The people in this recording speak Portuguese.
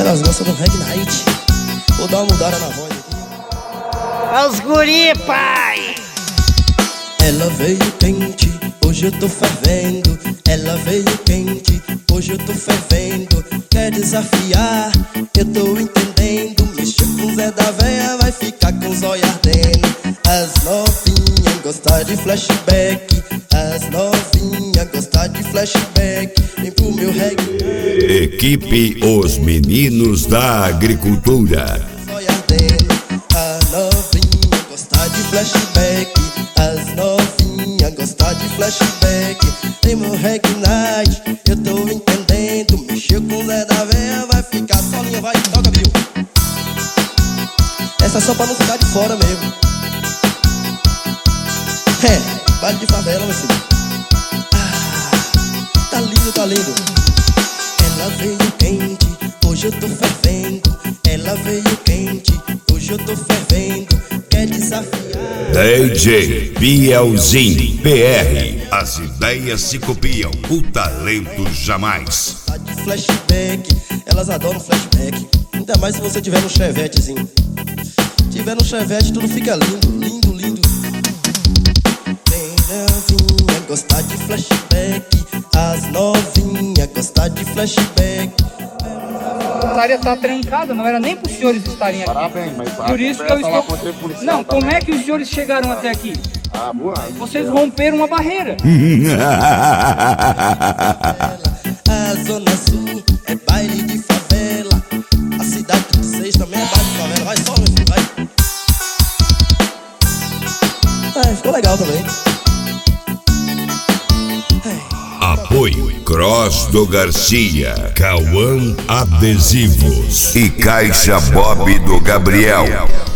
Elas gostam do reggae night. Vou dar uma mudada na voz aqui. Os guri, pai! Ela veio quente, hoje eu tô fervendo. Ela veio quente, hoje eu tô fervendo. Quer desafiar, eu tô entendendo. Mexer com Zé da Véia, vai ficar com os olhos ardendo. As novinhas gostam de flashback. As novinhas gostam de flashback. Vem pro meu reggae. Equipe Os Meninos da Agricultura. Os olhos ardendo. A novinha gosta de flashback. As novinhas gostam de flashback. Tem meu reggae night, eu tô entendendo. Mexeu com Zé da Véia, vai ficar solinha, vai, toca, viu? Essa é só pra não ficar de fora mesmo. É, baile de favela, meu filho. Tá lindo, tá lindo. Ela veio quente, hoje eu tô fervendo. Ela veio quente, hoje eu tô fervendo. Quer desafiar? DJ Bielzinho PR. As ideias se copiam, o talento jamais. Tá de flashback, elas adoram flashback. Ainda mais se você tiver no chevetezinho. Tiver no chevette, tudo fica lindo, lindo, lindo. Bem novinha, gostar de flashback. As novinhas gostar de flashback. A área tá trancada, não era nem para os senhores estarem aqui. Parabéns, mas por isso que eu estou... Não, como é que os senhores chegaram até aqui? Ah, boa. Vocês romperam uma barreira. A Zona Sul é baile de favela. A cidade de vocês também é baile de favela. Vai só, meu filho, vai. Ficou legal também. Apoio Cross do Garcia, Cauã Adesivos e Caixa Bob do Gabriel.